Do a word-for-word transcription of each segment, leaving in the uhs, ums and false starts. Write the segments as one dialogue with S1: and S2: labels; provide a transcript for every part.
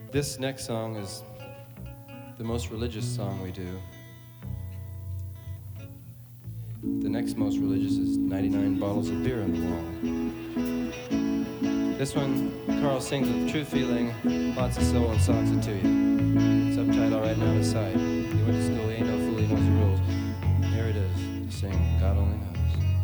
S1: This next song is the most religious song we do. The next most religious is ninety-nine bottles of beer on the wall. This one, Carl sings with true feeling, lots of soul and songs it to you. Subtitle right now aside. You went to school, ain't no fool, he knows the rules. Here it is, sing God Only Knows.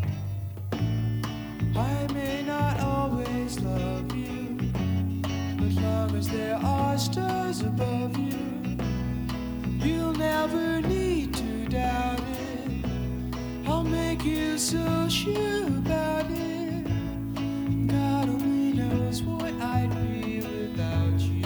S2: I may not always love you, but long as there are stars above you, you'll never need to doubt it. I'll make you so sure about it. God only knows what I'd be without you.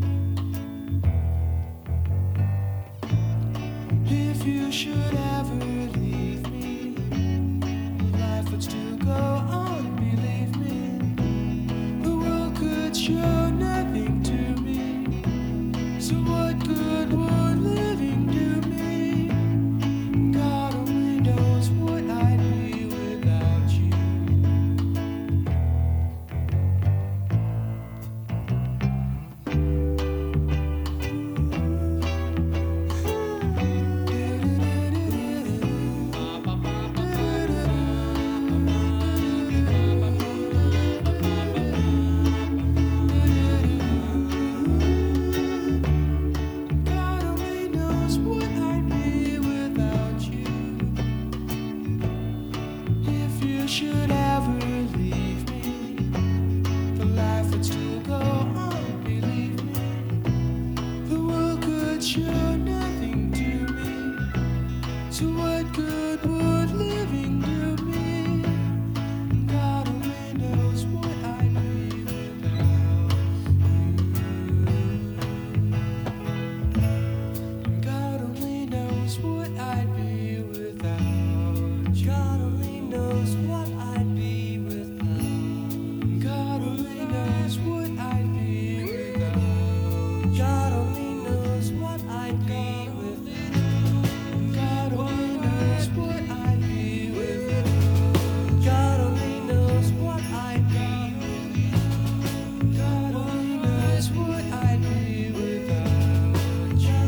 S2: If you should ever leave me, life would still go on, believe me. The world could show nothing to me, so what good would living do me? God only knows what I'd be without you. God only knows what I'd be without you. If you should ever leave me, the life would still go on, believe me. The world could show nothing to me, so what good would living do me? God only knows what I'd be without you. God only knows what I'd be without you. God only knows what I'd be without. God only knows what I'd be without. God only knows what I'd be without. God only knows what I'd be without. God only knows what I'd be without. God only knows what I'd be without you.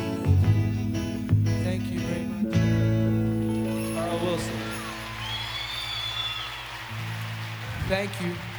S2: Thank you very much.
S1: Carl Wilson.
S2: Thank you.